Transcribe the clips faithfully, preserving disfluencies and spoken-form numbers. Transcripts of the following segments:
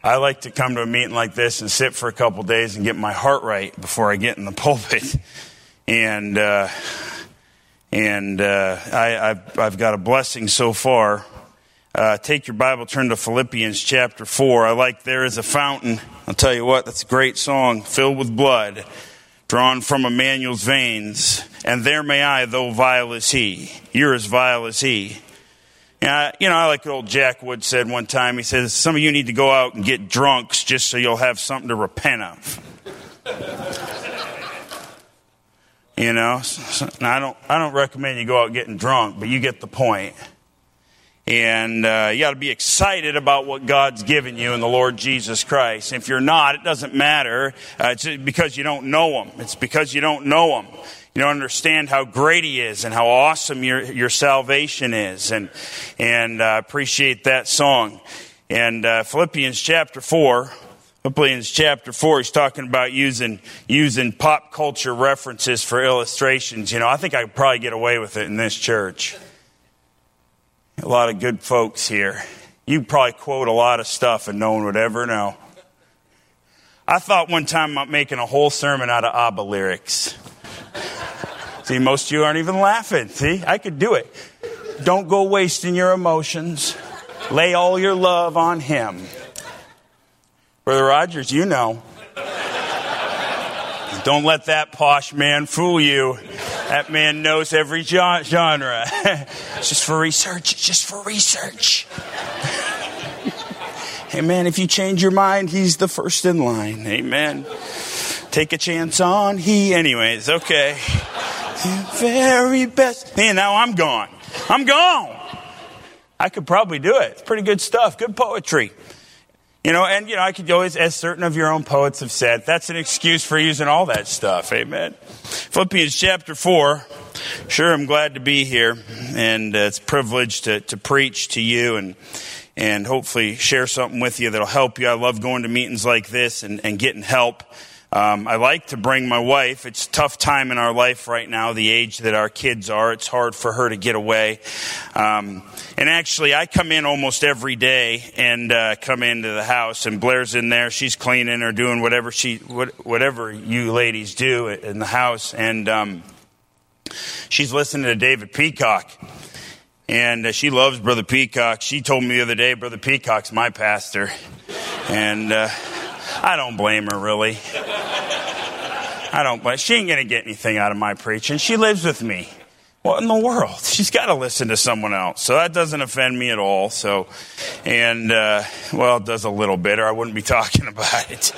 I like to come to a meeting like this and sit for a couple days and get my heart right before I get in the pulpit. And uh, and uh, I, I've, I've got a blessing so far. Uh, take your Bible, turn to Philippians chapter four. I like There Is a Fountain. I'll tell you what, that's a great song, filled with blood, drawn from Emmanuel's veins. And there may I, though vile as he. You're as vile as he. Uh, you know, I like what old Jack Wood said one time. He says, some of you need to go out and get drunks just so you'll have something to repent of. You know, so, now I don't, I don't recommend you go out getting drunk, but you get the point. And uh, you got to be excited about what God's given you in the Lord Jesus Christ. If you're not, it doesn't matter. Uh, it's because you don't know Him. It's because you don't know Him. You don't understand how great He is and how awesome your your salvation is. And and uh, appreciate that song. And uh, Philippians chapter four, Philippians chapter four, he's talking about using using pop culture references for illustrations. You know, I think I could probably get away with it in this church. A lot of good folks here. You probably quote a lot of stuff and no one would ever know. I thought one time about making a whole sermon out of ABBA lyrics. See, most of you aren't even laughing. See, I could do it. Don't go wasting your emotions. Lay all your love on Him. Brother Rogers, you know. Don't let that posh man fool you. That man knows every genre. It's just for research. It's just for research. Amen. If you change your mind, He's the first in line. Amen. Take a chance on He. Anyways, okay. The very best. Man, now I'm gone. I'm gone. I could probably do it. It's pretty good stuff. Good poetry. You know, and, you know, I could always, as certain of your own poets have said, that's an excuse for using all that stuff. Amen. Philippians chapter four. Sure, I'm glad to be here. And uh, it's a privilege to, to preach to you and and hopefully share something with you that'll help you. I love going to meetings like this and, and getting help. Um, I like to bring my wife. It's a tough time in our life right now, the age that our kids are. It's hard for her to get away. Um, and actually, I come in almost every day and uh, come into the house, and Blair's in there. She's cleaning or doing whatever she, whatever you ladies do in the house. And um, she's listening to David Peacock. And uh, she loves Brother Peacock. She told me the other day, Brother Peacock's my pastor. And uh, I don't blame her, really. I don't blame her. She ain't going to get anything out of my preaching. She lives with me. What in the world? She's got to listen to someone else. So that doesn't offend me at all. So, and, uh, well, it does a little bit, or I wouldn't be talking about it.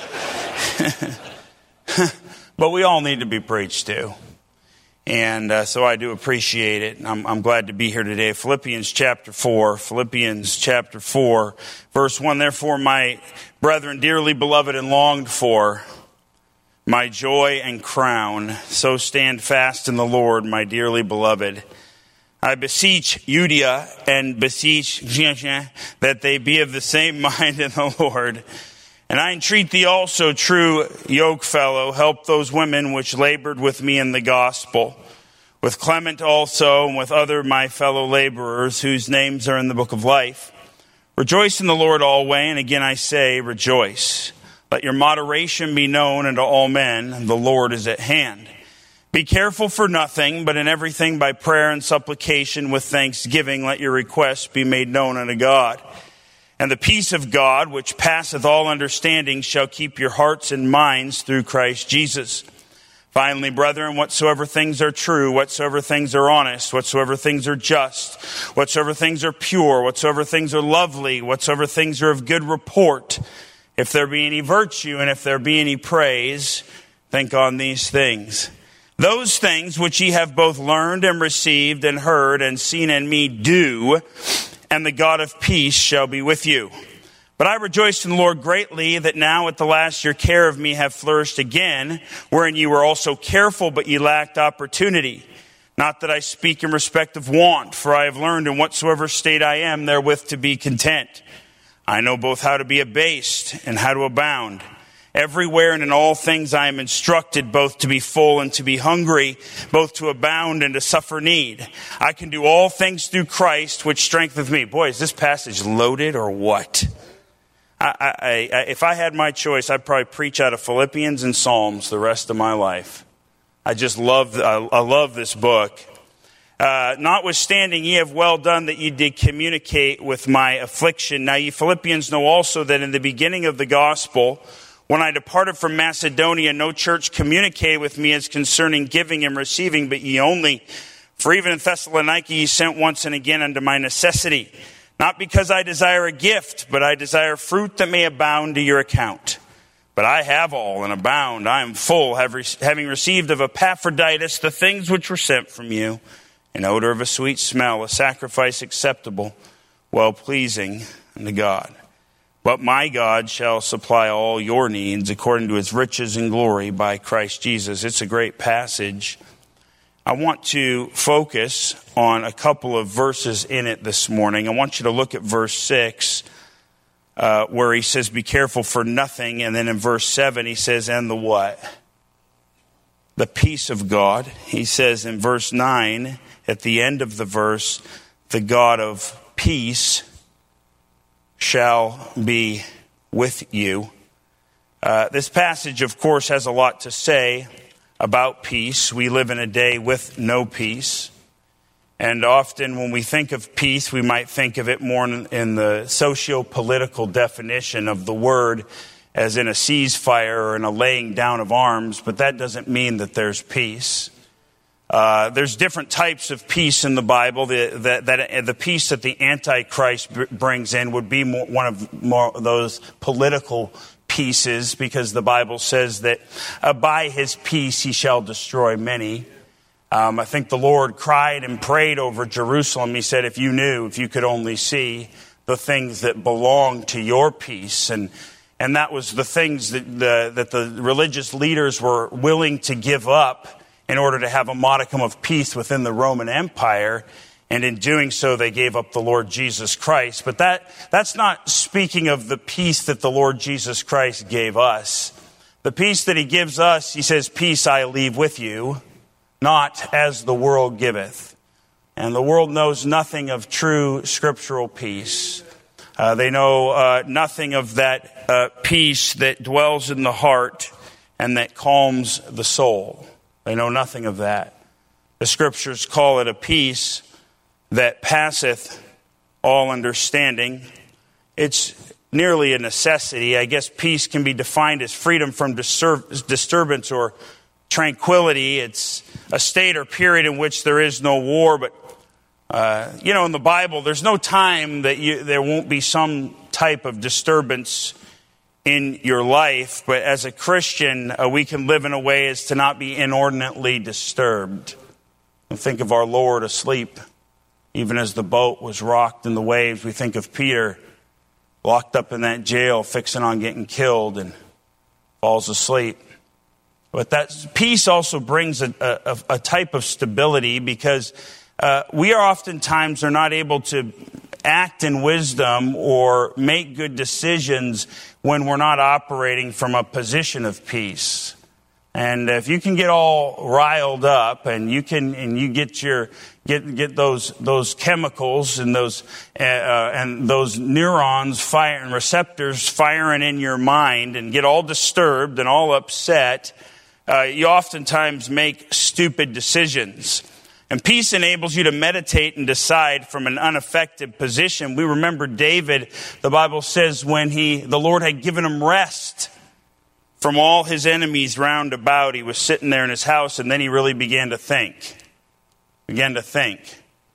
But we all need to be preached to. And uh, so I do appreciate it. I'm, I'm glad to be here today. Philippians chapter four. Philippians chapter four, verse one. Therefore, my brethren, dearly beloved and longed for, my joy and crown, so stand fast in the Lord, my dearly beloved. I beseech Euodia and beseech that they be of the same mind in the Lord. And I entreat thee also, true yokefellow, help those women which labored with me in the gospel, with Clement also, and with other my fellow laborers, whose names are in the book of life. Rejoice in the Lord always, and again I say, rejoice. Let your moderation be known unto all men, the Lord is at hand. Be careful for nothing, but in everything by prayer and supplication with thanksgiving, let your requests be made known unto God. And the peace of God, which passeth all understanding, shall keep your hearts and minds through Christ Jesus. Finally, brethren, whatsoever things are true, whatsoever things are honest, whatsoever things are just, whatsoever things are pure, whatsoever things are lovely, whatsoever things are of good report, if there be any virtue and if there be any praise, think on these things. Those things which ye have both learned and received and heard and seen in me do, and the God of peace shall be with you. But I rejoice in the Lord greatly that now at the last your care of me have flourished again, wherein ye were also careful, but ye lacked opportunity. Not that I speak in respect of want, for I have learned in whatsoever state I am therewith to be content. I know both how to be abased and how to abound. Everywhere and in all things I am instructed both to be full and to be hungry, both to abound and to suffer need. I can do all things through Christ, which strengtheneth me. Boy, is this passage loaded or what? I, I, I, if I had my choice, I'd probably preach out of Philippians and Psalms the rest of my life. I just love, I, I love this book. Uh, notwithstanding, ye have well done that ye did communicate with my affliction. Now ye Philippians know also that in the beginning of the gospel, when I departed from Macedonia, no church communicated with me as concerning giving and receiving, but ye only. For even in Thessalonica ye sent once and again unto my necessity. Not because I desire a gift, but I desire fruit that may abound to your account. But I have all and abound. I am full, having received of Epaphroditus the things which were sent from you, an odor of a sweet smell, a sacrifice acceptable, well-pleasing unto God. But my God shall supply all your needs according to his riches and glory by Christ Jesus. It's a great passage. I want to focus on a couple of verses in it this morning. I want you to look at verse six, uh, where he says, be careful for nothing. And then in verse seven, he says, and the what? The peace of God. He says in verse nine, at the end of the verse, the God of peace shall be with you. Uh, this passage, of course, has a lot to say about peace. We live in a day with no peace. And often when we think of peace, we might think of it more in, in the socio-political definition of the word, as in a ceasefire or in a laying down of arms, but that doesn't mean that there's peace. Uh, there's different types of peace in the Bible. The, the, that, the peace that the Antichrist b- brings in would be more, one of more of those political pieces, because the Bible says that uh, by his peace he shall destroy many. Um, I think the Lord cried and prayed over Jerusalem. He said, if you knew, if you could only see the things that belong to your peace. And and that was the things that the, that the religious leaders were willing to give up in order to have a modicum of peace within the Roman Empire. And in doing so, they gave up the Lord Jesus Christ. But that that's not speaking of the peace that the Lord Jesus Christ gave us. The peace that he gives us, he says, peace I leave with you, not as the world giveth. And the world knows nothing of true scriptural peace. Uh, they know uh, nothing of that uh, peace that dwells in the heart and that calms the soul. They know nothing of that. The scriptures call it a peace that passeth all understanding. It's nearly a necessity. I guess peace can be defined as freedom from disturb- disturbance or tranquility. It's a state or period in which there is no war. But, uh, you know, in the Bible, there's no time that you, there won't be some type of disturbance in your life. But as a Christian, uh, we can live in a way as to not be inordinately disturbed. And think of our Lord asleep. Even as the boat was rocked in the waves, we think of Peter locked up in that jail, fixing on getting killed, and falls asleep. But that peace also brings a, a, a type of stability, because uh, we are oftentimes are not able to act in wisdom or make good decisions when we're not operating from a position of peace. And if you can get all riled up and you can and you get your get get those those chemicals and those uh, and those neurons fire and receptors firing in your mind and get all disturbed and all upset, uh, you oftentimes make stupid decisions. And peace enables you to meditate and decide from an unaffected position. We remember David. The Bible says when he the Lord had given him rest from all his enemies round about, he was sitting there in his house, and then he really began to think. Began to think.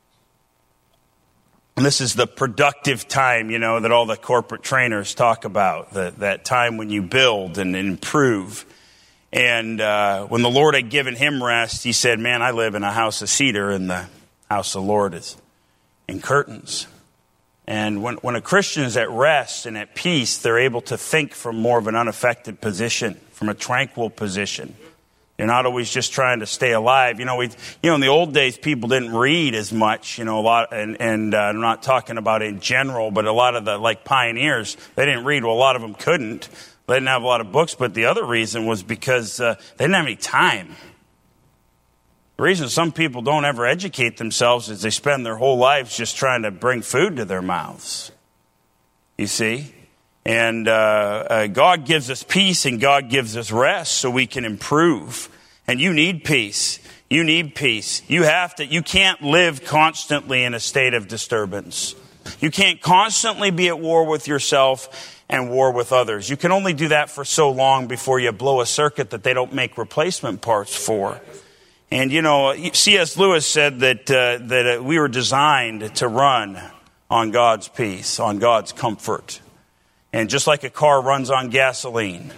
And this is the productive time, you know, that all the corporate trainers talk about. The, that time when you build and improve. And uh, when the Lord had given him rest, he said, man, I live in a house of cedar, and the house of the Lord is in curtains. And when, when a Christian is at rest and at peace, they're able to think from more of an unaffected position, from a tranquil position. You're not always just trying to stay alive. You know, we, you know, in the old days, people didn't read as much. You know, a lot, and, and uh, I'm not talking about in general, but a lot of the like pioneers, they didn't read. Well, a lot of them couldn't. They didn't have a lot of books. But the other reason was because uh, they didn't have any time. The reason some people don't ever educate themselves is they spend their whole lives just trying to bring food to their mouths. You see? And uh, uh, God gives us peace and God gives us rest so we can improve. And you need peace. You need peace. You have to, you can't live constantly in a state of disturbance. You can't constantly be at war with yourself and war with others. You can only do that for so long before you blow a circuit that they don't make replacement parts for. And you know, C S Lewis said that uh, that uh, we were designed to run on God's peace, on God's comfort. And just like a car runs on gasoline,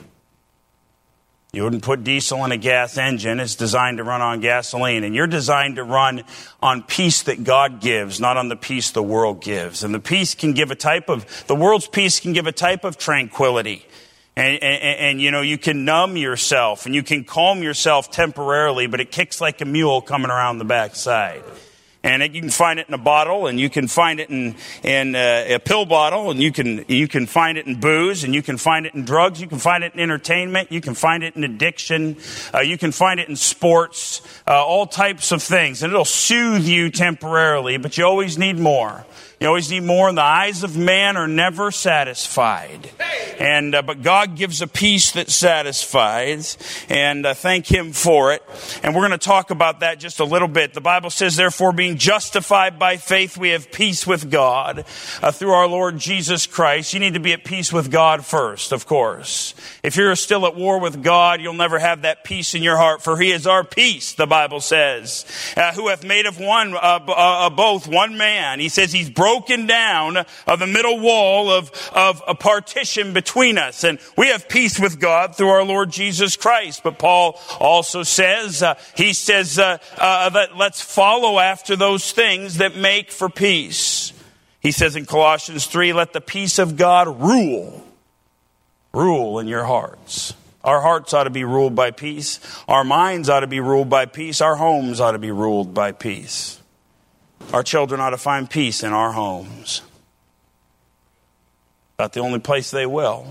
you wouldn't put diesel in a gas engine. It's designed to run on gasoline. And you're designed to run on peace that God gives, not on the peace the world gives. And the peace can give a type of, the world's peace can give a type of tranquility. And, and, and, you know, you can numb yourself and you can calm yourself temporarily, but it kicks like a mule coming around the backside. And it, you can find it in a bottle, and you can find it in, in uh, a pill bottle, and you can you can find it in booze, and you can find it in drugs, you can find it in entertainment, you can find it in addiction, uh, you can find it in sports, uh, all types of things. And it'll soothe you temporarily, but you always need more. You always need more, and the eyes of man are never satisfied. And uh, but God gives a peace that satisfies, and uh, thank Him for it. And we're going to talk about that just a little bit. The Bible says, therefore, being justified by faith, we have peace with God uh, through our Lord Jesus Christ. You need to be at peace with God first, of course. If you're still at war with God, you'll never have that peace in your heart, for He is our peace, the Bible says, uh, who hath made of one, uh, uh, both one man. He says He's broken broken down of the middle wall of, of a partition between us. And we have peace with God through our Lord Jesus Christ. But Paul also says, uh, he says uh, uh, that let's follow after those things that make for peace. He says in Colossians three, let the peace of God rule. Rule in your hearts. Our hearts ought to be ruled by peace. Our minds ought to be ruled by peace. Our homes ought to be ruled by peace. Our children ought to find peace in our homes. About the only place they will.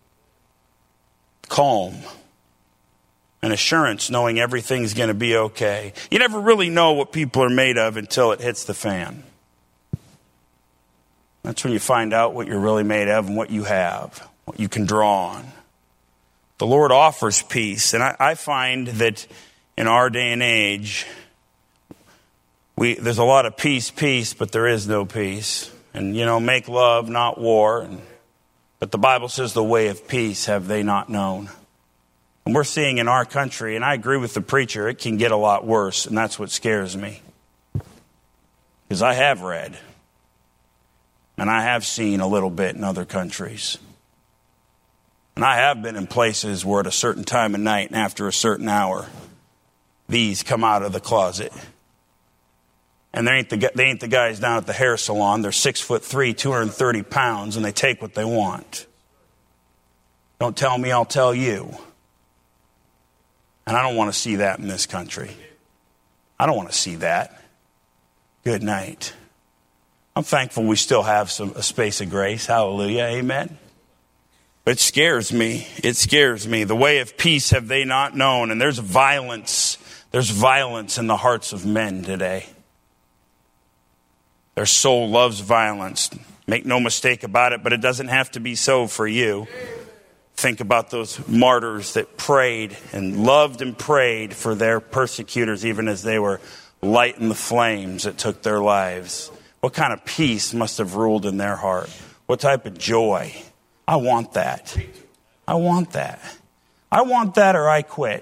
Calm. An assurance knowing everything's going to be okay. You never really know what people are made of until it hits the fan. That's when you find out what you're really made of and what you have, what you can draw on. The Lord offers peace. And I, I find that in our day and age, We, there's a lot of peace, peace, but there is no peace. And, you know, make love, not war. And, but the Bible says the way of peace have they not known. And we're seeing in our country, and I agree with the preacher, it can get a lot worse. And that's what scares me. Because I have read. And I have seen a little bit in other countries. And I have been in places where at a certain time of night and after a certain hour, these come out of the closet. And they ain't, the, they ain't the guys down at the hair salon. They're six foot three, two hundred thirty pounds, and they take what they want. Don't tell me, I'll tell you. And I don't want to see that in this country. I don't want to see that. Good night. I'm thankful we still have some a space of grace. Hallelujah. Amen. But it scares me. It scares me. The way of peace have they not known. And there's violence. There's violence in the hearts of men today. Their soul loves violence. Make no mistake about it, but it doesn't have to be so for you. Think about those martyrs that prayed and loved and prayed for their persecutors, even as they were lighting the flames that took their lives. What kind of peace must have ruled in their heart? What type of joy? I want that. I want that. I want that or I quit.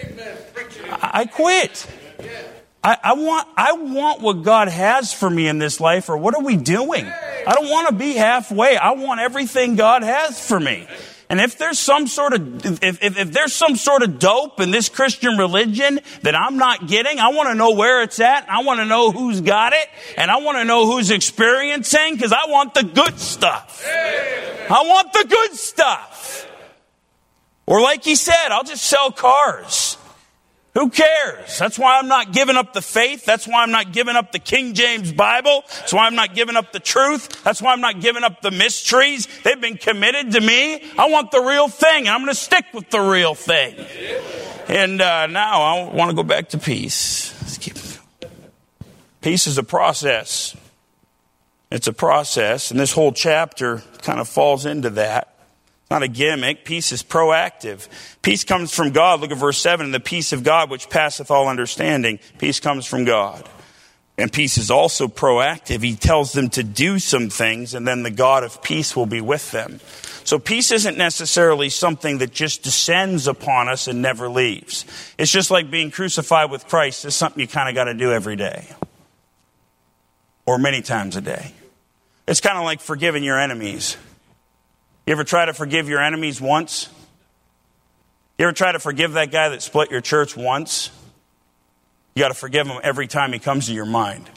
I quit. I, I want I want what God has for me in this life, or what are we doing? I don't want to be halfway. I want everything God has for me. And if there's some sort of if, if, if there's some sort of dope in this Christian religion that I'm not getting, I want to know where it's at. I want to know who's got it, and I want to know who's experiencing, because I want the good stuff. I want the good stuff. Or like he said, I'll just sell cars. Who cares? That's why I'm not giving up the faith. That's why I'm not giving up the King James Bible. That's why I'm not giving up the truth. That's why I'm not giving up the mysteries. They've been committed to me. I want the real thing. I'm going to stick with the real thing. And uh, now I want to go back to peace. Let's keep it going. Peace is a process. It's a process, and this whole chapter kind of falls into that. It's not a gimmick. Peace is proactive. Peace comes from God. Look at verse seven. The peace of God which passeth all understanding. Peace comes from God. And peace is also proactive. He tells them to do some things, and then the God of peace will be with them. So peace isn't necessarily something that just descends upon us and never leaves. It's just like being crucified with Christ. It's something you kind of got to do every day. Or many times a day. It's kind of like forgiving your enemies. You ever try to forgive your enemies once? You ever try to forgive that guy that split your church once? You got to forgive him every time he comes to your mind.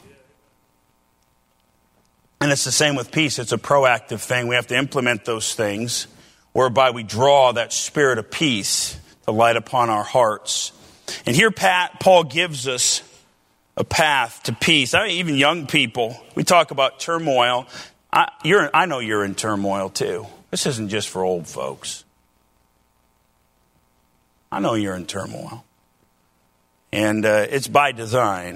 And it's the same with peace. It's a proactive thing. We have to implement those things whereby we draw that spirit of peace to light upon our hearts. And here Pat, Paul gives us a path to peace. I mean, even young people, we talk about turmoil. I, you're, I know you're in turmoil too. This isn't just for old folks. I know you're in turmoil. And uh, it's by design.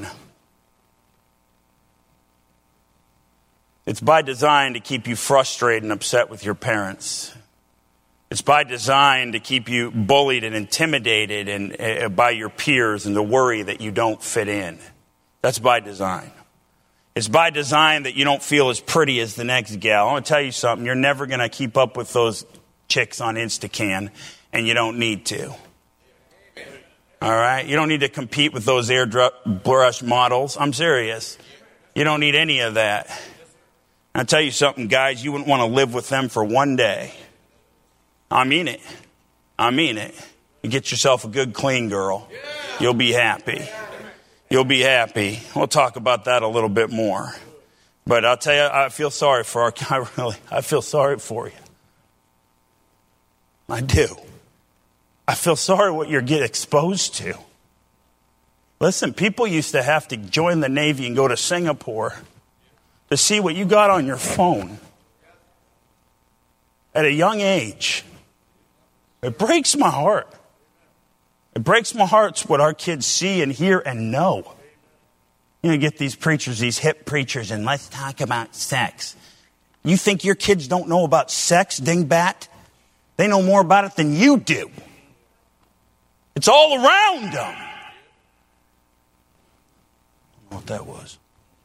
It's by design to keep you frustrated and upset with your parents. It's by design to keep you bullied and intimidated and uh, by your peers and to worry that you don't fit in. That's by design. It's by design that you don't feel as pretty as the next gal. I want to tell you something. You're never going to keep up with those chicks on Instacan, and you don't need to. All right? You don't need to compete with those airbrush models. I'm serious. You don't need any of that. I'll tell you something, guys. You wouldn't want to live with them for one day. I mean it. I mean it. You get yourself a good, clean girl. You'll be happy. You'll be happy. We'll talk about that a little bit more. But I'll tell you, I feel sorry for our, I really, I feel sorry for you. I do. I feel sorry what you get exposed to. Listen, people used to have to join the Navy and go to Singapore to see what you got on your phone at a young age. It breaks my heart. It breaks my heart what our kids see and hear and know. You know, you get these preachers, these hip preachers, and let's talk about sex. You think your kids don't know about sex, dingbat? They know more about it than you do. It's all around them. I don't know what that was.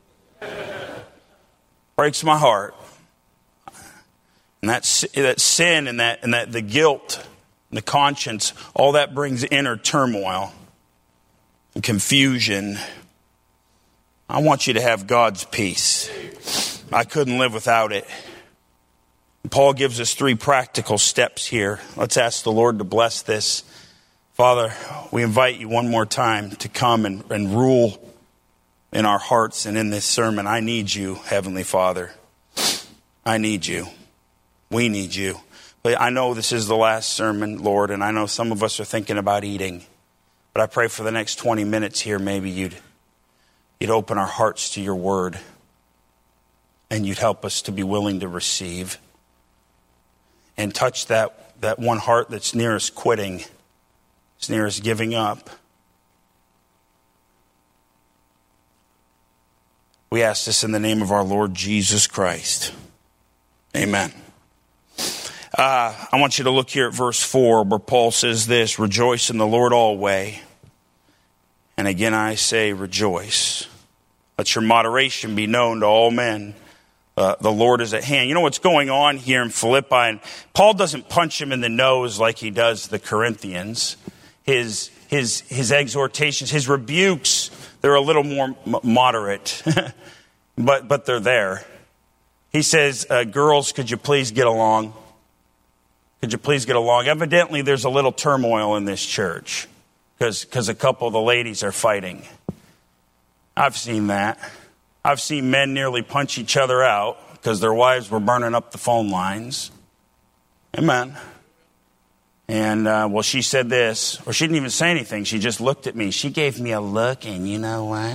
Breaks my heart. And that, that sin and that and that the guilt, and the conscience, all that brings inner turmoil and confusion. I want you to have God's peace. I couldn't live without it. Paul gives us three practical steps here. Let's ask the Lord to bless this. Father, we invite you one more time to come and, and rule in our hearts and in this sermon. I need you, Heavenly Father. I need you. We need you. But I know this is the last sermon, Lord, and I know some of us are thinking about eating. But I pray for the next twenty minutes here, maybe you'd, you'd open our hearts to your word. And you'd help us to be willing to receive. And touch that, that one heart that's nearest quitting. It's nearest giving up. We ask this in the name of our Lord Jesus Christ. Amen. Uh, I want you to look here at verse four where Paul says this, rejoice in the Lord always. And again I say rejoice. Let your moderation be known to all men. Uh, the Lord is at hand. You know what's going on here in Philippi? And Paul doesn't punch him in the nose like he does the Corinthians. His his his exhortations, his rebukes, they're a little more m- moderate, but but they're there. He says, uh, girls, could you please get along? Could you please get along? Evidently, there's a little turmoil in this church because because a couple of the ladies are fighting. I've seen that. I've seen men nearly punch each other out because their wives were burning up the phone lines. Amen. And, uh, well, she said this, or she didn't even say anything. She just looked at me. She gave me a look, and you know what?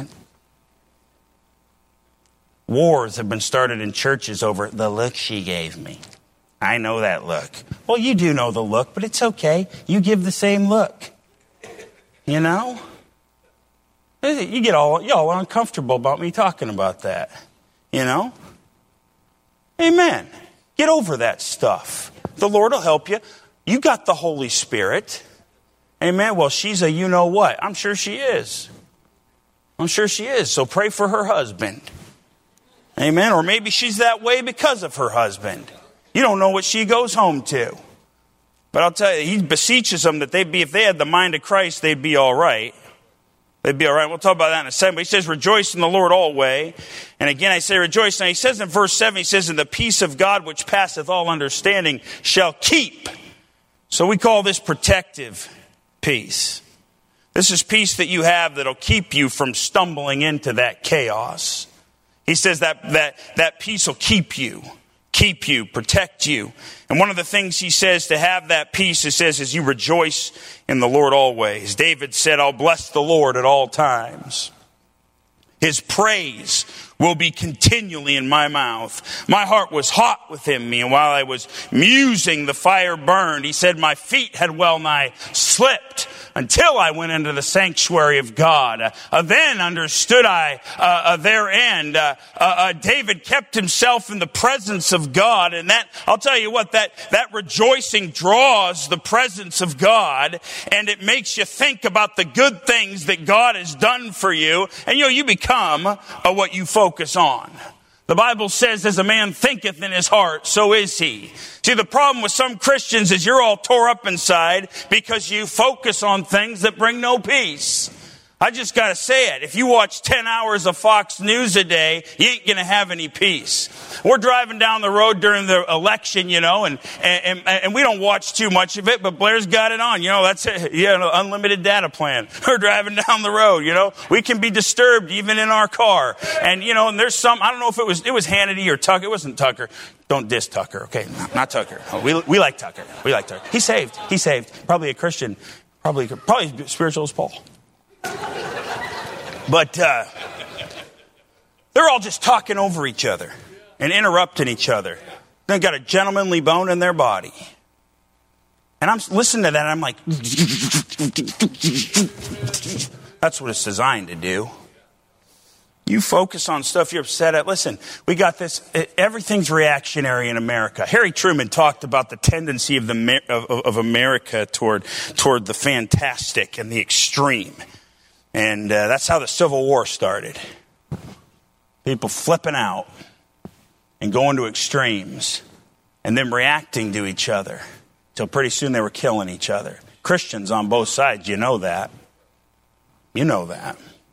Wars have been started in churches over the look she gave me. I know that look. Well, you do know the look, but it's okay. You give the same look. You know? You get all, y'all are uncomfortable about me talking about that. You know? Amen. Get over that stuff. The Lord will help you. You got the Holy Spirit. Amen. Well, she's a you know what. I'm sure she is. I'm sure she is. So pray for her husband. Amen. Or maybe she's that way because of her husband. You don't know what she goes home to. But I'll tell you, he beseeches them that they'd be, if they had the mind of Christ, they'd be all right. They'd be all right. We'll talk about that in a second. But he says, rejoice in the Lord always. And again, I say rejoice. Now he says in verse seven, he says, and the peace of God which passeth all understanding shall keep. So we call this protective peace. This is peace that you have that'll keep you from stumbling into that chaos. He says that that that peace will keep you, keep you, protect you. And one of the things he says to have that peace, he says, is you rejoice in the Lord always. David said, I'll bless the Lord at all times. His praise will be continually in my mouth. My heart was hot within me, and while I was musing, the fire burned. He said, my feet had well nigh slipped until I went into the sanctuary of God. Uh, uh, then understood I uh, uh, their end. Uh, uh, uh, David kept himself in the presence of God, and that, I'll tell you what, that, that rejoicing draws the presence of God, and it makes you think about the good things that God has done for you, and you know, you become uh, what you focus on. The Bible says, as a man thinketh in his heart, so is he. See, the problem with some Christians is you're all tore up inside because you focus on things that bring no peace. I just got to say it. If you watch ten hours of Fox News a day, you ain't going to have any peace. We're driving down the road during the election, you know, and, and, and we don't watch too much of it, but Blair's got it on. You know, that's a, you know, unlimited data plan. We're driving down the road, you know. We can be disturbed even in our car. And, you know, and there's some, I don't know if it was, it was Hannity or Tucker. It wasn't Tucker. Don't diss Tucker, okay? Not, not Tucker. Oh, we, we like Tucker. We like Tucker. He's saved. He's saved. Probably a Christian. Probably, probably spiritual as Paul. But uh, they're all just talking over each other and interrupting each other. They've got a gentlemanly bone in their body. And I'm listening to that, and I'm like, that's what it's designed to do. You focus on stuff you're upset at. Listen, we got this. Everything's reactionary in America. Harry Truman talked about the tendency of the of, of America toward toward the fantastic and the extreme. And uh, that's how the Civil War started. People flipping out and going to extremes and then reacting to each other till pretty soon they were killing each other. Christians on both sides, you know that. You know that.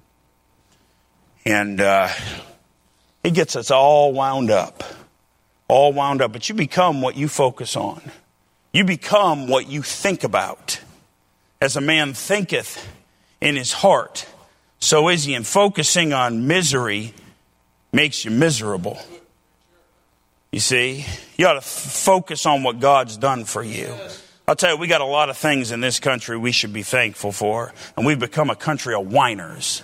And uh, it gets us all wound up. All wound up. But you become what you focus on. You become what you think about. As a man thinketh in his heart, so is he. And focusing on misery makes you miserable. You see, you ought to f- focus on what God's done for you. I'll tell you, we got a lot of things in this country we should be thankful for, and we've become a country of whiners.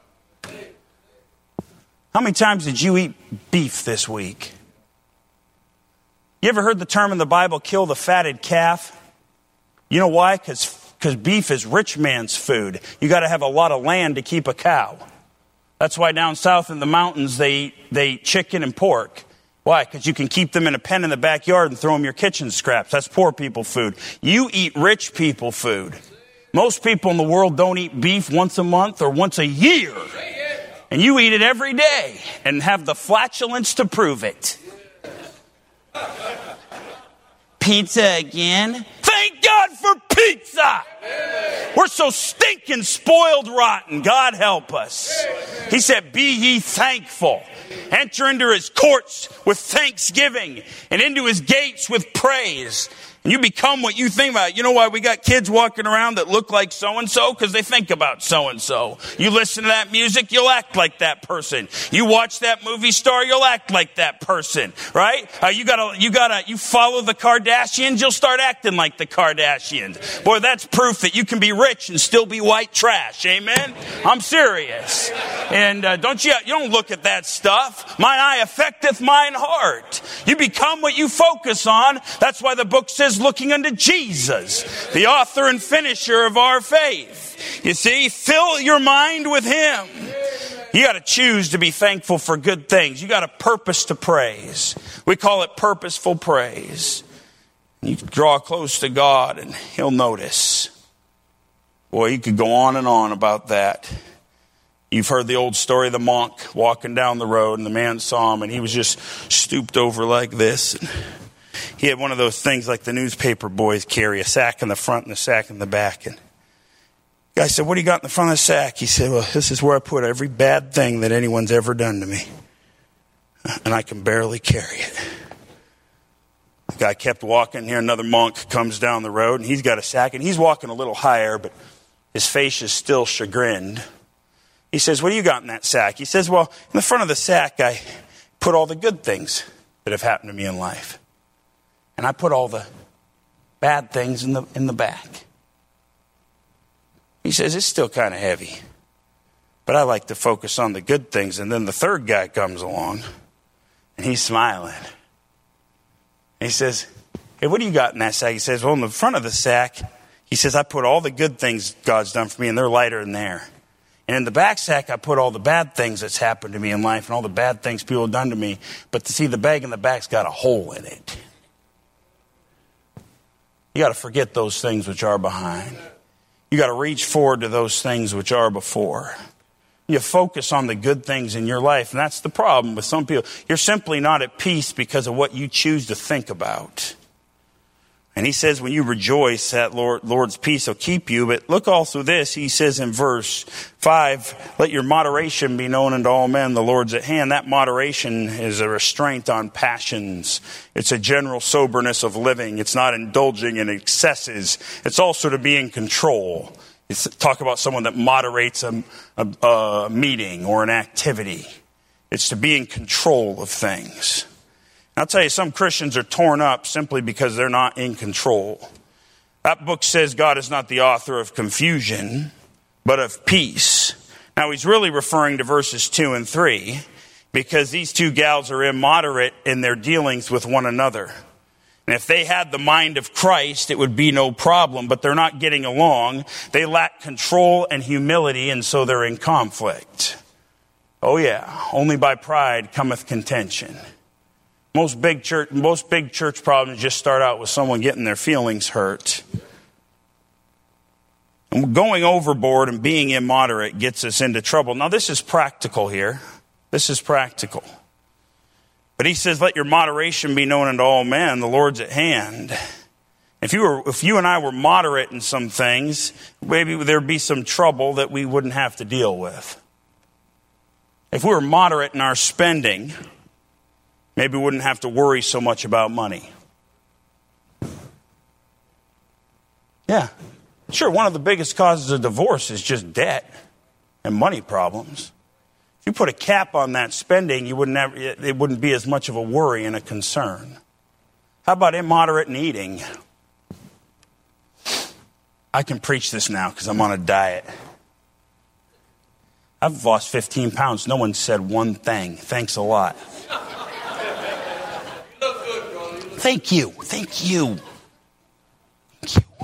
How many times did you eat beef this week? You ever heard the term in the Bible, kill the fatted calf? You know why? Because Because beef is rich man's food. You got to have a lot of land to keep a cow. That's why down south in the mountains they eat, they eat chicken and pork. Why? Because you can keep them in a pen in the backyard and throw them your kitchen scraps. That's poor people food. You eat rich people food. Most people in the world don't eat beef once a month or once a year. And you eat it every day and have the flatulence to prove it. Pizza again? Thank God for pizza. We're so stinking spoiled rotten. God help us. He said, be ye thankful. Enter into his courts with thanksgiving and into his gates with praise. And you become what you think about. You know why we got kids walking around that look like so-and-so? Because they think about so-and-so. You listen to that music, you'll act like that person. You watch that movie star, you'll act like that person, right? Uh, you gotta, you gotta, you follow the Kardashians, you'll start acting like the Kardashians. Boy, that's proof that you can be rich and still be white trash. Amen? I'm serious. And uh, don't you, you don't look at that stuff. Mine eye affecteth mine heart. You become what you focus on. That's why the book says, looking unto Jesus, the author and finisher of our faith. You see, fill your mind with him. You got to choose to be thankful for good things. You got a purpose to praise. We call it purposeful praise. You draw close to God and he'll notice. Boy, you could go on and on about that. You've heard the old story of the monk walking down the road and the man saw him and he was just stooped over like this. He had one of those things like the newspaper boys carry, a sack in the front and a sack in the back. And the guy said, what do you got in the front of the sack? He said, well, this is where I put every bad thing that anyone's ever done to me. And I can barely carry it. The guy kept walking. Here another monk comes down the road and he's got a sack and he's walking a little higher, but his face is still chagrined. He says, what do you got in that sack? He says, well, in the front of the sack, I put all the good things that have happened to me in life. And I put all the bad things in the in the back. He says, it's still kind of heavy. But I like to focus on the good things. And then the third guy comes along. And he's smiling. And he says, hey, what do you got in that sack? He says, well, in the front of the sack, he says, I put all the good things God's done for me. And they're lighter in there. And in the back sack, I put all the bad things that's happened to me in life. And all the bad things people have done to me. But to see, the bag in the back's got a hole in it. You got to forget those things which are behind. You got to reach forward to those things which are before. You focus on the good things in your life. And that's the problem with some people. You're simply not at peace because of what you choose to think about. And he says when you rejoice, that Lord, Lord's peace will keep you. But look also this. He says in verse five, let your moderation be known unto all men. The Lord's at hand. That moderation is a restraint on passions. It's a general soberness of living. It's not indulging in excesses. It's also to be in control. It's talk about someone that moderates a, a, a meeting or an activity. It's to be in control of things. I'll tell you, some Christians are torn up simply because they're not in control. That book says God is not the author of confusion, but of peace. Now, he's really referring to verses two and three because these two gals are immoderate in their dealings with one another. And if they had the mind of Christ, it would be no problem, but they're not getting along. They lack control and humility, and so they're in conflict. Oh yeah, only by pride cometh contention. Most big church, most big church problems just start out with someone getting their feelings hurt. And going overboard and being immoderate gets us into trouble. Now, this is practical here. This is practical. But he says, let your moderation be known unto all men. The Lord's at hand. If you were, if you and I were moderate in some things, maybe there'd be some trouble that we wouldn't have to deal with. If we were moderate in our spending, maybe we wouldn't have to worry so much about money. Yeah. Sure, one of the biggest causes of divorce is just debt and money problems. If you put a cap on that spending, you wouldn't have, it wouldn't be as much of a worry and a concern. How about immoderate in eating? I can preach this now because I'm on a diet. I've lost fifteen pounds. No one said one thing. Thanks a lot. Thank you. Thank you. Thank you.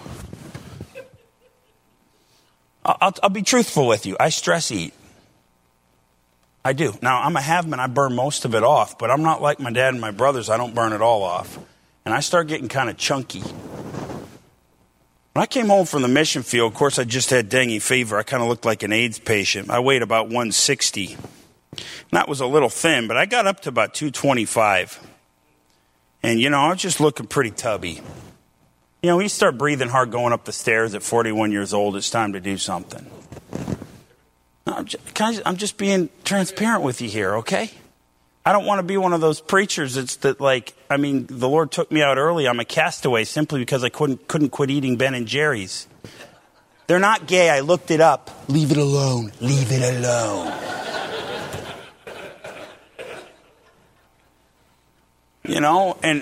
I'll, I'll be truthful with you. I stress eat. I do. Now, I'm a have-man. I burn most of it off, but I'm not like my dad and my brothers. I don't burn it all off. And I start getting kind of chunky. When I came home from the mission field, of course, I just had dengue fever. I kind of looked like an AIDS patient. I weighed about one sixty. And that was a little thin, but I got up to about two twenty-five. And, you know, I was just looking pretty tubby. You know, when you start breathing hard going up the stairs at forty-one years old, it's time to do something. I'm just, I'm just being transparent with you here, okay? I don't want to be one of those preachers that's that, like, I mean, the Lord took me out early. I'm a castaway simply because I couldn't couldn't quit eating Ben and Jerry's. They're not gay. I looked it up. Leave it alone. Leave it alone. You know, and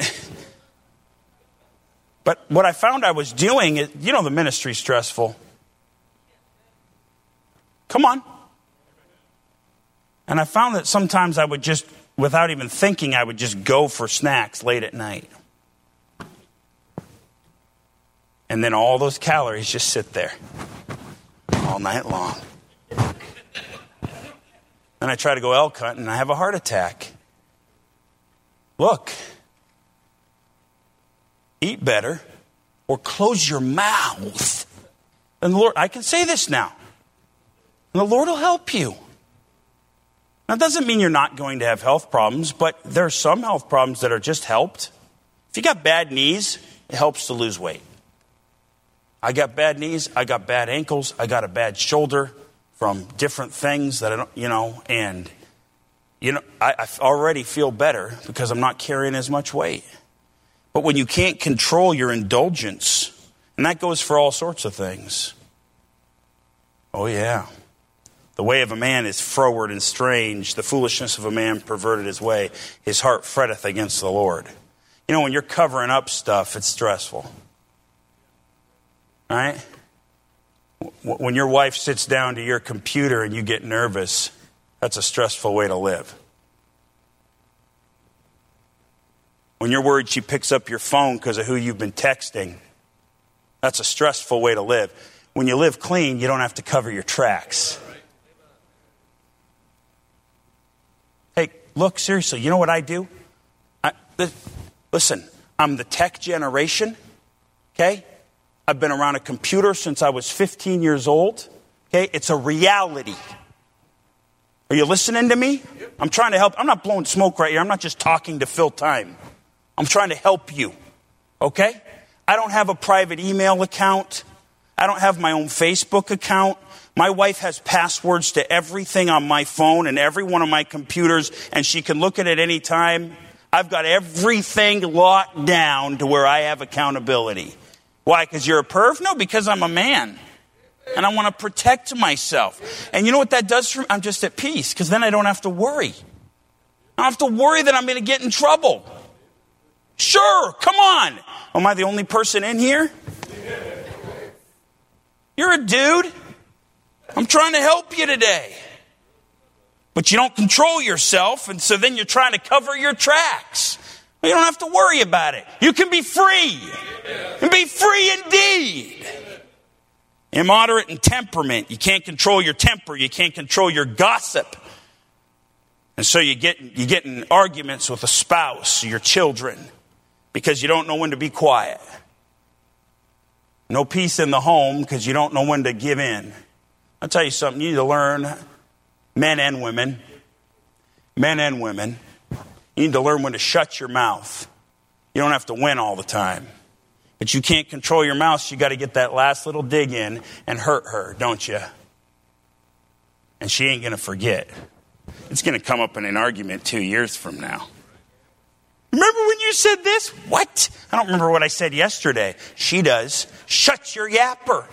but what I found I was doing is, you know, the ministry's stressful. Come on. And I found that sometimes I would just, without even thinking, I would just go for snacks late at night. And then all those calories just sit there all night long. and I try to go elk hunting and I have a heart attack. Look, eat better or close your mouth. And the Lord, I can say this now. And the Lord will help you. Now, it doesn't mean you're not going to have health problems, but there are some health problems that are just helped. If you got bad knees, it helps to lose weight. I got bad knees, I got bad ankles, I got a bad shoulder from different things that I don't, you know, and, you know, I, I already feel better because I'm not carrying as much weight. But when you can't control your indulgence, and that goes for all sorts of things. Oh, yeah. The way of a man is froward and strange. The foolishness of a man perverted his way. His heart fretteth against the Lord. You know, when you're covering up stuff, it's stressful. Right? When your wife sits down to your computer and you get nervous, that's a stressful way to live. When you're worried she picks up your phone because of who you've been texting, that's a stressful way to live. When you live clean, you don't have to cover your tracks. Hey, look, seriously, you know what I do? I, listen, I'm the tech generation, okay? I've been around a computer since I was fifteen years old, okay? It's a reality. Are you listening to me? I'm trying to help. I'm not blowing smoke right here. I'm not just talking to fill time. I'm trying to help you, okay? I don't have a private email account. I don't have my own Facebook account. My wife has passwords to everything on my phone and every one of my computers, and she can look at it any time. I've got everything locked down to where I have accountability. Why? Because you're a perv? No, because I'm a man. And I want to protect myself. And you know what that does for me? I'm just at peace, because then I don't have to worry. I don't have to worry that I'm going to get in trouble. Sure, come on. Am I the only person in here? You're a dude. I'm trying to help you today. But you don't control yourself, and so then you're trying to cover your tracks. You don't have to worry about it. You can be free. And be free indeed. Immoderate in temperament. You can't control your temper. You can't control your gossip. And so you get, you get in arguments with a spouse or your children because you don't know when to be quiet. No peace in the home because you don't know when to give in. I'll tell you something. You need to learn, men and women, men and women, you need to learn when to shut your mouth. You don't have to win all the time. But you can't control your mouth, so you got to get that last little dig in and hurt her, don't you? And she ain't going to forget. It's going to come up in an argument two years from now. Remember when you said this? What? I don't remember what I said yesterday. She does. Shut your yapper.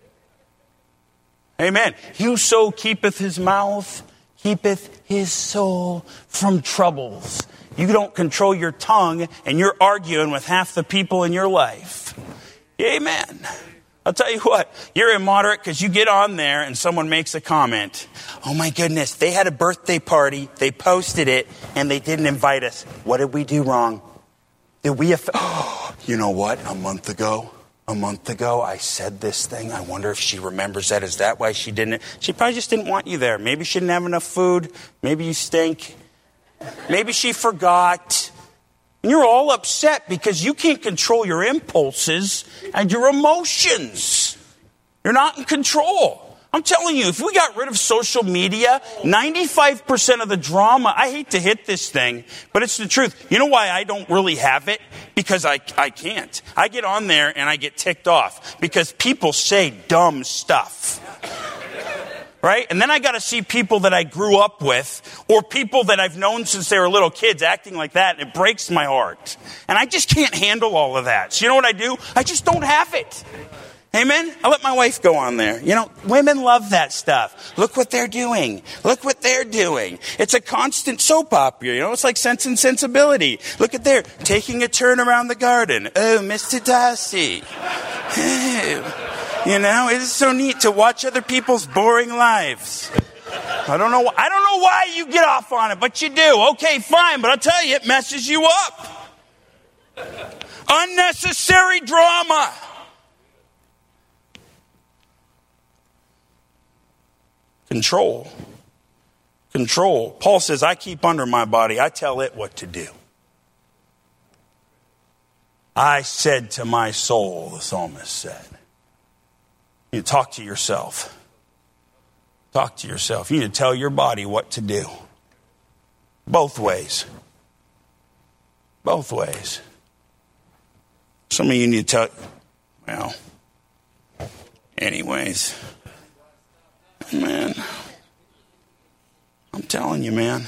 Amen. Whoso keepeth his mouth, keepeth his soul from troubles. You don't control your tongue, and you're arguing with half the people in your life. Amen. I'll tell you what, you're immoderate because you get on there and someone makes a comment. Oh my goodness, they had a birthday party, they posted it, and they didn't invite us. What did we do wrong? Did we offend? Oh, you know what? A month ago, a month ago, I said this thing. I wonder if she remembers that. Is that why she didn't? She probably just didn't want you there. Maybe she didn't have enough food. Maybe you stink. Maybe she forgot. And you're all upset because you can't control your impulses and your emotions. You're not in control. I'm telling you, if we got rid of social media, ninety-five percent of the drama, I hate to hit this thing, but it's the truth. You know why I don't really have it? Because I, I can't. I get on there and I get ticked off because people say dumb stuff. Right? And then I got to see people that I grew up with or people that I've known since they were little kids acting like that, and it breaks my heart. And I just can't handle all of that. So you know what I do? I just don't have it. Amen? I let my wife go on there. You know, women love that stuff. Look what they're doing. Look what they're doing. It's a constant soap opera. You know, it's like Sense and Sensibility. Look at there, taking a turn around the garden. Oh, Mister Darcy. Oh. You know, it is so neat to watch other people's boring lives. I don't know. I don't know why you get off on it, but you do. Okay, fine, but I'll tell you, it messes you up. Unnecessary drama. Control. control. Paul says, I keep under my body. I tell it what to do. I said to my soul, the psalmist said. You talk to yourself. Talk to yourself. You need to tell your body what to do. Both ways. Both ways. Some of you need to tell, well, anyways. Man. I'm telling you, man.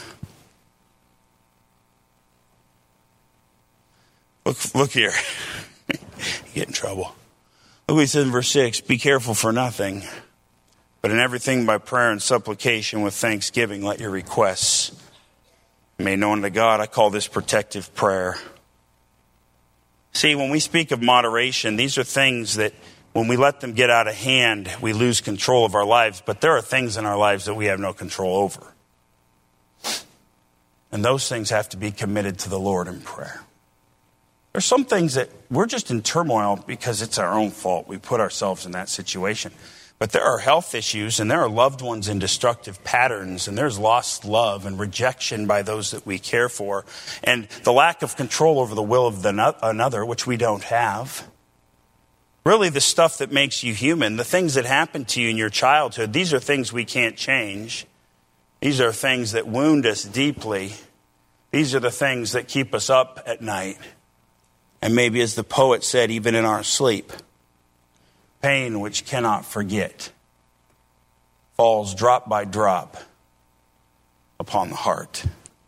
Look, look here. You get in trouble. Look what he says in verse six. Be careful for nothing, but in everything by prayer and supplication with thanksgiving, let your requests be made known to God. I call this protective prayer. See, when we speak of moderation, these are things that when we let them get out of hand, we lose control of our lives. But there are things in our lives that we have no control over. And those things have to be committed to the Lord in prayer. There's some things that we're just in turmoil because it's our own fault. We put ourselves in that situation. But there are health issues, and there are loved ones in destructive patterns, and there's lost love and rejection by those that we care for, and the lack of control over the will of the no- another, which we don't have. Really, the stuff that makes you human, the things that happened to you in your childhood, these are things we can't change. These are things that wound us deeply. These are the things that keep us up at night. And maybe, as the poet said, even in our sleep, pain which cannot forget falls drop by drop upon the heart.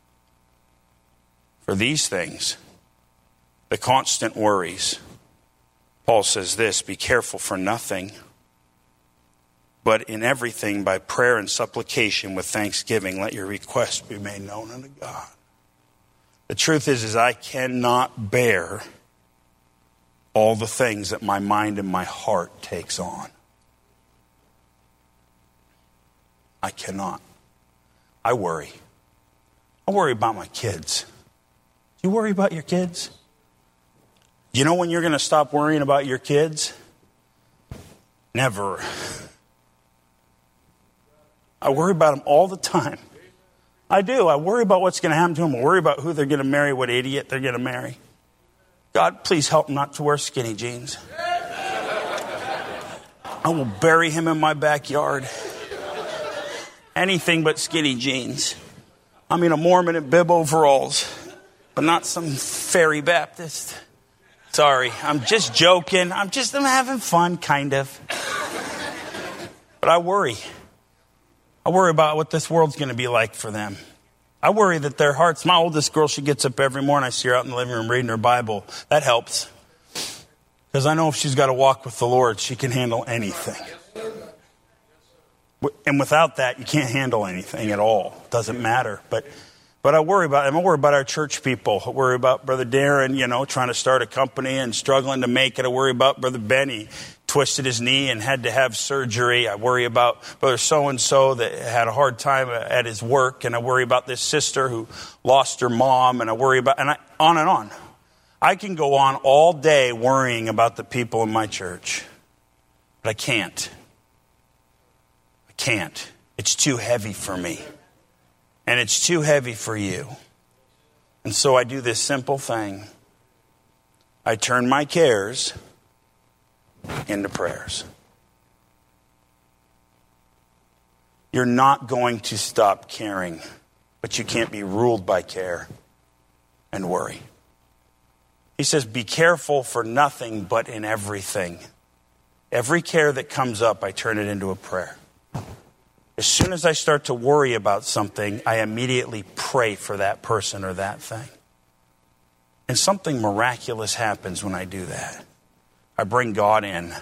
For these things, the constant worries, Paul says this, be careful for nothing, but in everything by prayer and supplication with thanksgiving, let your requests be made known unto God. The truth is, is I cannot bear all the things that my mind and my heart takes on. I cannot. I worry. I worry about my kids. Do you worry about your kids? You know when you're going to stop worrying about your kids? Never. I worry about them all the time. I do. I worry about what's going to happen to them. I worry about who they're going to marry, what idiot they're going to marry. God, please help him not to wear skinny jeans. I will bury him in my backyard. Anything but skinny jeans. I mean, a Mormon in bib overalls, but not some fairy Baptist. Sorry, I'm just joking. I'm just I'm having fun, kind of. But I worry. I worry about what this world's going to be like for them. I worry that their hearts, my oldest girl, she gets up every morning. I see her out in the living room reading her Bible. That helps. Because I know if she's got to walk with the Lord, she can handle anything. And without that, you can't handle anything at all. It doesn't matter. But but I worry about them. I worry about our church people. I worry about Brother Darren, you know, trying to start a company and struggling to make it. I worry about Brother Benny, twisted his knee and had to have surgery. I worry about Brother so-and-so that had a hard time at his work. And I worry about this sister who lost her mom. And I worry about, and I, on and on. I can go on all day worrying about the people in my church. But I can't. I can't. It's too heavy for me. And it's too heavy for you. And so I do this simple thing. I turn my cares into prayers. You're not going to stop caring, but you can't be ruled by care and worry. He says, be careful for nothing, but in everything. Every care that comes up, I turn it into a prayer. As soon as I start to worry about something, I immediately pray for that person or that thing. And something miraculous happens when I do that. I bring God in.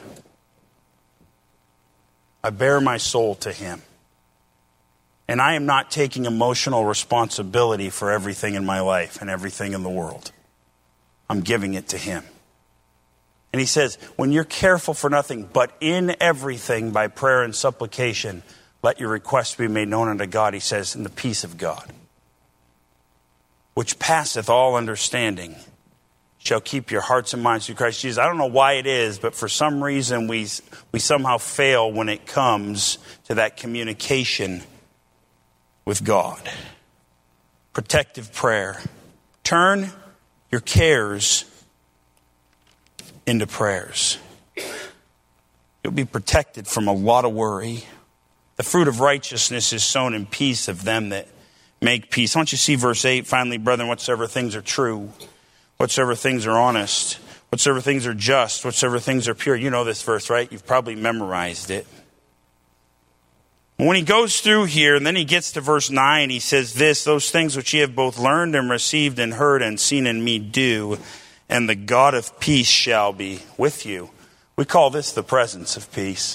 I bare my soul to him. And I am not taking emotional responsibility for everything in my life and everything in the world. I'm giving it to him. And he says, when you're careful for nothing, but in everything by prayer and supplication, let your requests be made known unto God, he says, in the peace of God, which passeth all understanding, shall keep your hearts and minds through Christ Jesus. I don't know why it is, but for some reason we we somehow fail when it comes to that communication with God. Protective prayer. Turn your cares into prayers. You'll be protected from a lot of worry. The fruit of righteousness is sown in peace of them that make peace. I want you to see verse eight. Finally, brethren, whatsoever things are true, whatsoever things are honest, whatsoever things are just, whatsoever things are pure. You know this verse, right? You've probably memorized it. When he goes through here, and then he gets to verse nine, he says this, those things which ye have both learned and received and heard and seen in me do, and the God of peace shall be with you. We call this the presence of peace.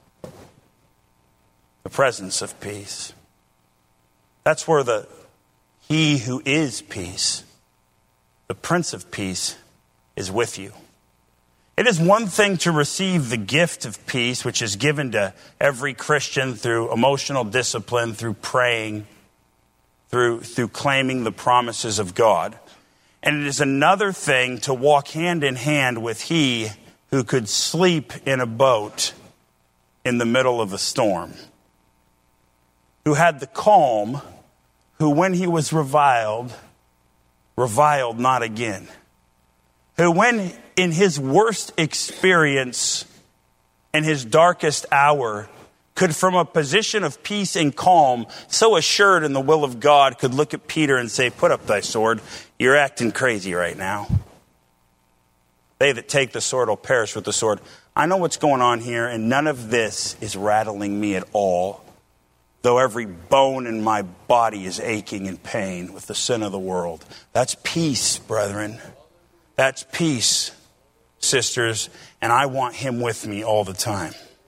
The presence of peace. That's where the he who is peace, the Prince of Peace, is with you. It is one thing to receive the gift of peace, which is given to every Christian through emotional discipline, through praying, through, through claiming the promises of God. And it is another thing to walk hand in hand with he who could sleep in a boat in the middle of a storm, who had the calm, who when he was reviled, reviled not again. Who when in his worst experience and his darkest hour could from a position of peace and calm, so assured in the will of God, could look at Peter and say, put up thy sword. You're acting crazy right now. They that take the sword will perish with the sword. I know what's going on here, and none of this is rattling me at all, though every bone in my body is aching in pain with the sin of the world. That's peace, brethren. That's peace, sisters, and I want him with me all the time.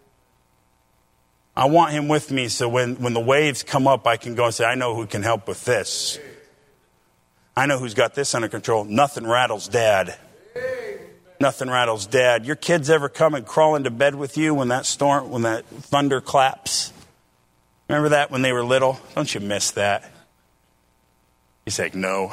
I want him with me so when, when the waves come up, I can go and say, I know who can help with this. I know who's got this under control. Nothing rattles Dad. Nothing rattles Dad. Your kids ever come and crawl into bed with you when that storm, when that thunder claps? Remember that when they were little? Don't you miss that? You say, no.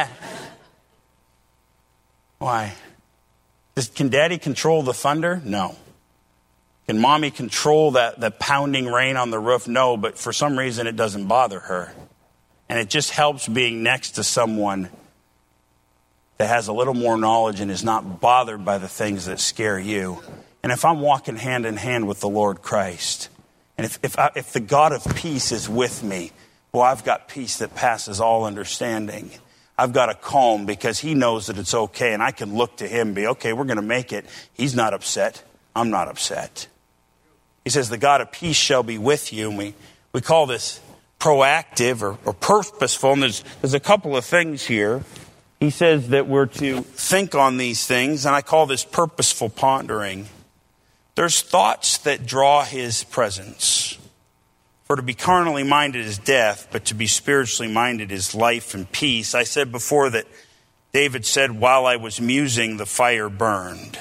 Why? Does, can Daddy control the thunder? No. Can Mommy control that, that pounding rain on the roof? No, but for some reason it doesn't bother her. And it just helps being next to someone that has a little more knowledge and is not bothered by the things that scare you. And if I'm walking hand in hand with the Lord Christ, and if, if, I, if the God of peace is with me, well, I've got peace that passes all understanding. I've got a calm because he knows that it's okay, and I can look to him and be, okay, we're going to make it. He's not upset. I'm not upset. He says, the God of peace shall be with you. And we, we call this proactive or, or purposeful. And there's, there's a couple of things here. He says that we're to think on these things, and I call this purposeful pondering. There's thoughts that draw his presence. For to be carnally minded is death, but to be spiritually minded is life and peace. I said before that David said, while I was musing, the fire burned.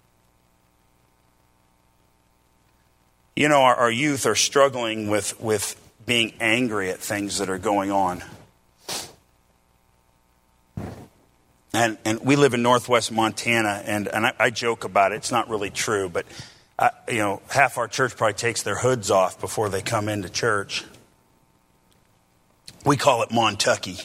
You know, our, our youth are struggling with, with being angry at things that are going on. And and we live in northwest Montana, and, and I, I joke about it. It's not really true, but I, you know, half our church probably takes their hoods off before they come into church. We call it Montucky.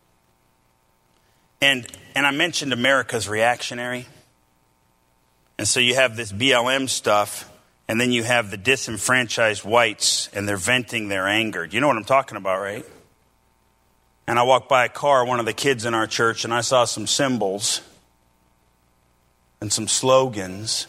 And and I mentioned America's reactionary. And so you have this B L M stuff, and then you have the disenfranchised whites, and they're venting their anger. Do you know what I'm talking about, right? And I walked by a car, one of the kids in our church, and I saw some symbols and some slogans.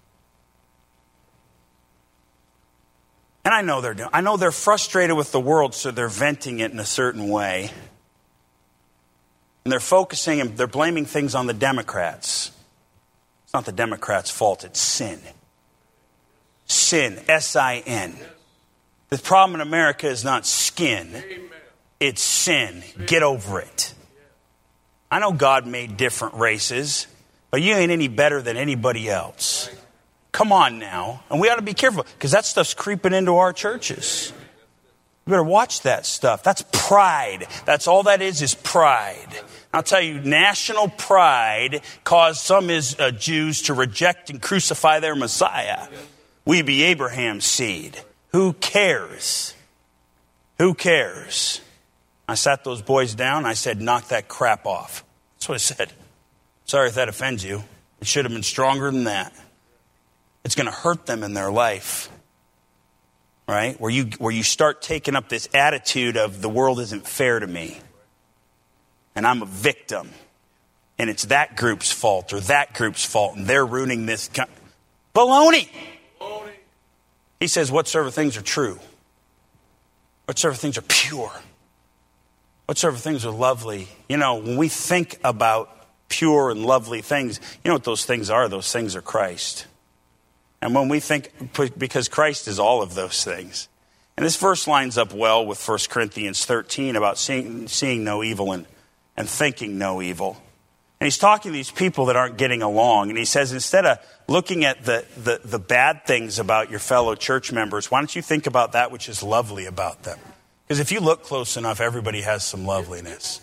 And I know they're doing, I know they're frustrated with the world, so they're venting it in a certain way. And they're focusing and they're blaming things on the Democrats. It's not the Democrats' fault, it's sin. Sin, S I N. The problem in America is not skin, it's sin. Get over it. I know God made different races, but you ain't any better than anybody else. Come on now. And we ought to be careful because that stuff's creeping into our churches. We better watch that stuff. That's pride. That's all that is, is pride. I'll tell you, national pride caused some is, uh, Jews to reject and crucify their Messiah. We be Abraham's seed. Who cares? Who cares? I sat those boys down. I said, knock that crap off. That's what I said. Sorry if that offends you. It should have been stronger than that. It's going to hurt them in their life. Right? Where you, where you start taking up this attitude of the world isn't fair to me. And I'm a victim. And it's that group's fault or that group's fault. And they're ruining this. Co- Baloney! Baloney! He says, whatsoever things are true. Whatsoever things are pure. Whatsoever things are lovely. You know, when we think about pure and lovely things, you know what those things are? Those things are Christ. And when we think, because Christ is all of those things. And this verse lines up well with First Corinthians thirteen about seeing, seeing no evil and, and thinking no evil. And he's talking to these people that aren't getting along. And he says, instead of looking at the, the, the bad things about your fellow church members, why don't you think about that which is lovely about them? Because if you look close enough, everybody has some loveliness.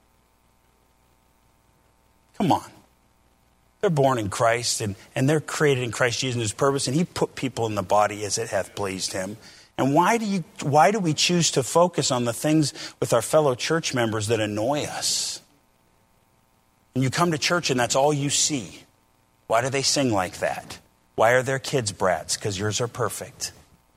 Come on. They're born in Christ, and, and they're created in Christ Jesus and his purpose, and he put people in the body as it hath pleased him. And why do you why do we choose to focus on the things with our fellow church members that annoy us? And you come to church and that's all you see. Why do they sing like that? Why are their kids brats? Because yours are perfect.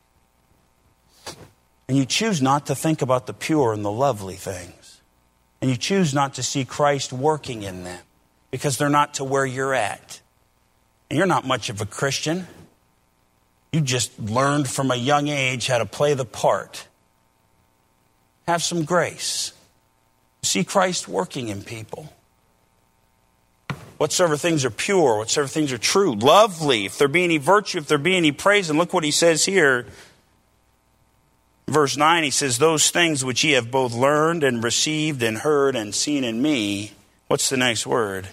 And you choose not to think about the pure and the lovely things. And you choose not to see Christ working in them because they're not to where you're at. And you're not much of a Christian. You just learned from a young age how to play the part. Have some grace. See Christ working in people. Whatsoever things are pure, whatsoever things are true, lovely, if there be any virtue, if there be any praise. And look what he says here. Verse nine, he says, those things which ye have both learned and received and heard and seen in me. What's the next word?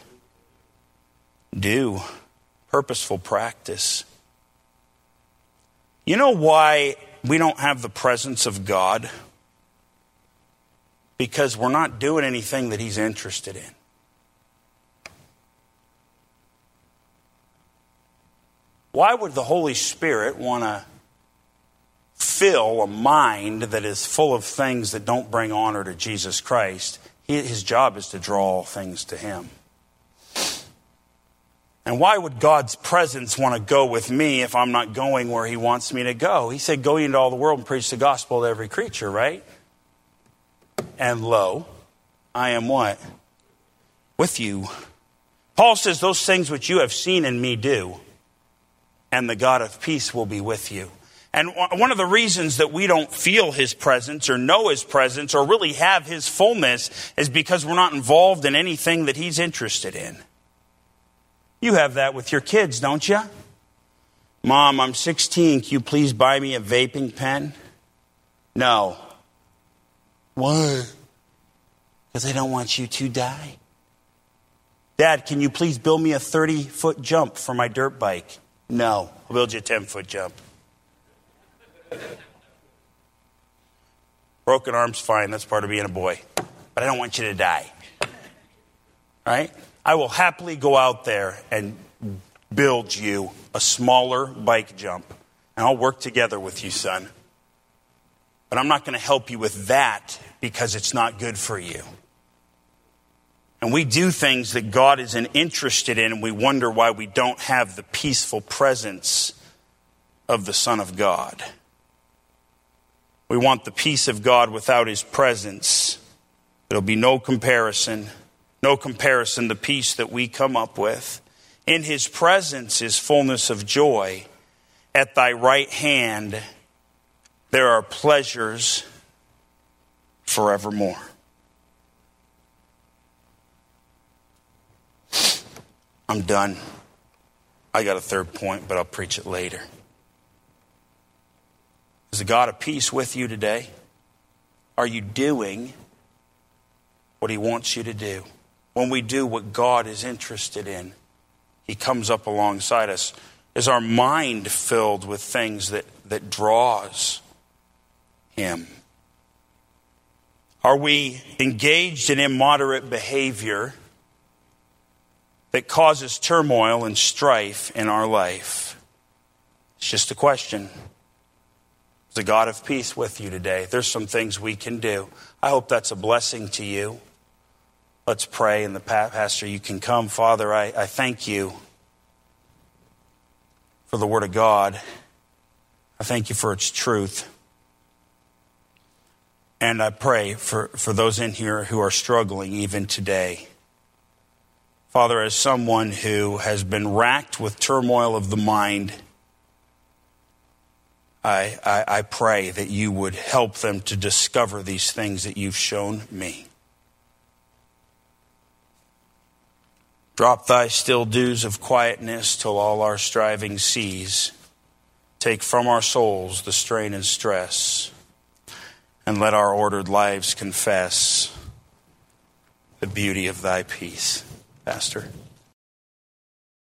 Do. Purposeful practice. You know why we don't have the presence of God? Because we're not doing anything that he's interested in. Why would the Holy Spirit want to fill a mind that is full of things that don't bring honor to Jesus Christ? His job is to draw all things to him. And why would God's presence want to go with me if I'm not going where he wants me to go? He said, go into all the world and preach the gospel to every creature, right? And lo, I am what? With you. Paul says, those things which you have seen in me do, and the God of peace will be with you. And one of the reasons that we don't feel his presence or know his presence or really have his fullness is because we're not involved in anything that he's interested in. You have that with your kids, don't you? Mom, I'm sixteen. Can you please buy me a vaping pen? No. Why? Because I don't want you to die. Dad, can you please build me a thirty-foot jump for my dirt bike? No. I'll build you a ten-foot jump. Broken arm's fine. That's part of being a boy. But I don't want you to die. Right? I will happily go out there and build you a smaller bike jump. And I'll work together with you, son. But I'm not going to help you with that because it's not good for you. And we do things that God isn't interested in, and we wonder why we don't have the peaceful presence of the Son of God. We want the peace of God without his presence. There'll be no comparison. No comparison, the peace that we come up with. In his presence is fullness of joy. At thy right hand there are pleasures forevermore. I'm done. I got a third point, but I'll preach it later. Is the God of peace with you today? Are you doing what he wants you to do? When we do what God is interested in, he comes up alongside us. Is our mind filled with things that, that draws him? Are we engaged in immoderate behavior that causes turmoil and strife in our life? It's just a question. Is the God of peace with you today. There's some things we can do. I hope that's a blessing to you. Let's pray, and the pastor, you can come. Father, I, I thank you for the Word of God. I thank you for its truth. And I pray for, for those in here who are struggling even today. Father, as someone who has been racked with turmoil of the mind, I, I, I pray that you would help them to discover these things that you've shown me. Drop thy still dews of quietness till all our striving cease. Take from our souls the strain and stress, and let our ordered lives confess the beauty of thy peace. Pastor.